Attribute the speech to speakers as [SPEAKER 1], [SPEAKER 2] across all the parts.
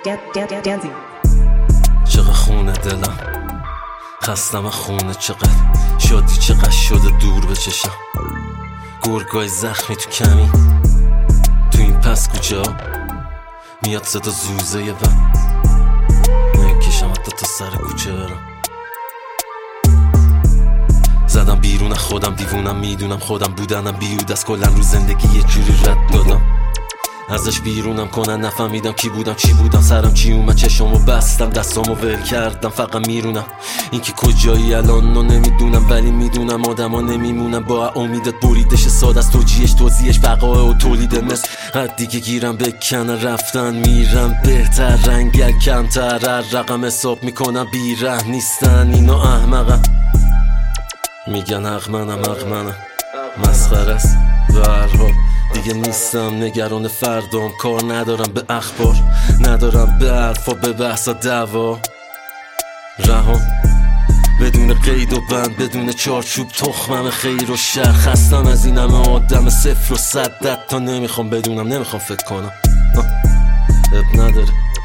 [SPEAKER 1] dancing.
[SPEAKER 2] چقدر خونه دلم خستم خونه، چقدر شادی چقدر شده دور بچشم. گرگای زخمی تو کمی تو این پس کوچه ها میاد صدا زوزه یه بند نکشم حتی تا سر کوچه برم. زدم بیرون خودم دیوونم، میدونم خودم بودنم بیود از کلن رو زندگی یه جوری رد دادم. ازش بیرونم کنن نفهمیدم کی بودم چی بودم، سرم چی اومد چشمو بستم دستامو ول کردم. فقط میرونم اینکه کجایی الان رو نمیدونم، ولی میدونم آدما نمیمونم. با امیدت بریدش ساده از توجیهش توضیحش بقا و تولید مثل حدی که گیرم بکنه رفتن میرم بهتر رنگر کمتر رقم حساب میکنم بیره نیستن اینا احمقم. میگن حق منم مسخره است به هر حال دیگه نیستم نگران فردام. کار ندارم به اخبار ندارم به حرفا به بحثا دعوا رهام بدون قید و بند بدون چارچوب تخمم خیر و شر. خستم از این همه آدم 0 و 100 تا نمیخوام بدونم نمیخوام فکر کنم. اب نداره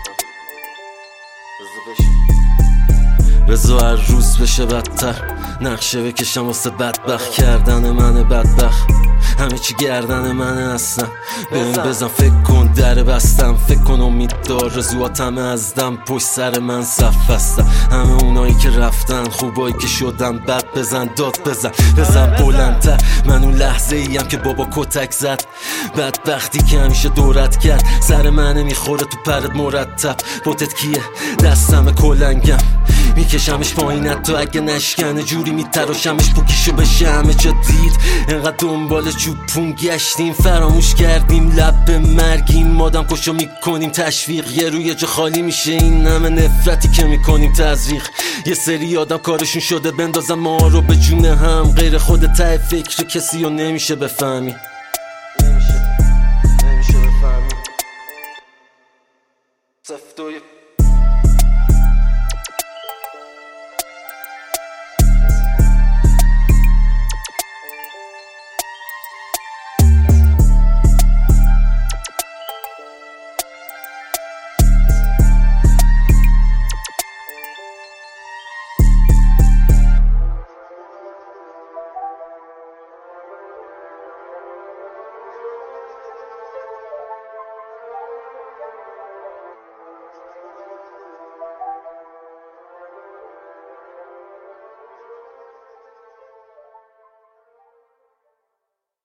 [SPEAKER 2] بذار هر روز بشه بدتر نقشه بکشم واسه بدبخت کردن من بدبخت. همه چی گردن منه اصلا ببین بزن فکر کن در بستم فکر کن امید دار رزوات همه از دم پشت سر من صف بستم. همه اونایی که رفتن خوبایی که شدن بد بزن داد بزن بلندتر. من اون لحظه ایم که بابا کتک زد بدبختی که همیشه دورت کرد سر منه میخوره تو پرت مرتب. بوتت کیه دستم کلنگم میکشمش پایینت تو اگه نشکنه جوری میتراشمش پوکیشو بشه همه جا دید. انقدر دنبال چوبون گشتیم فراموش کردیم لب به مرگیم مادم کشو میکنیم تشویق یه روی جا خالی میشه این همه نفرتی که میکنیم تزریق. یه سری آدم کارشون شده بندازم ما رو به جون هم غیر خود ته فکر کسی رو نمیشه بفهمی نمیشه بفهمی.